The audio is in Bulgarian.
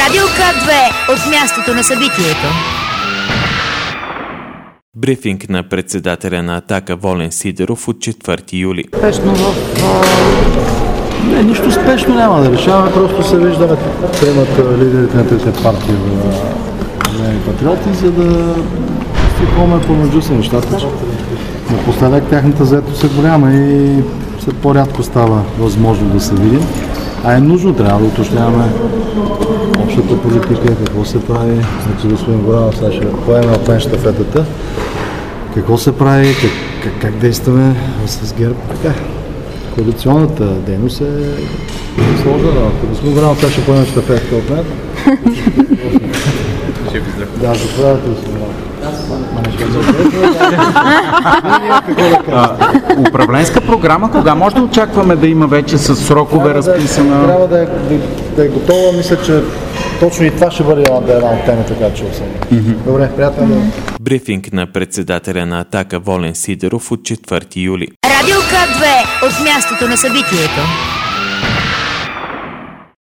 Радио К2 от мястото на събитието. Брифинг на председателя на Атака Волен Сидеров от 4 юли. Спешно Не, нищо спешно няма да решаваме, просто се виждаме темата лидерите на тези партии в патриоти, за да стихваме помежду си нещата. Напоследък тяхната заетост е голяма и все по-рядко става възможно да се видим. А е нужно, трябва да уточняваме общата политика, какво се прави. Значи господин Горанов сега ще поеме от мен щафетата. Какво се прави, как действаме с ГЕРБ. Така, коалиционната дейност е сложна работа. Господин Горанов сега ще поеме щафетата от мен. Да, заповядайте, господин Горанов. Управленска програма, кога може да очакваме да има вече с срокове разписана? Трябва да е готова, мисля, че точно и това ще бъде една от темите, която ще обсъдим. Добре, приятно. Брифинг на председателя на Атака Волен Сидеров от 4 юли. Радио К2 от мястото на събитието.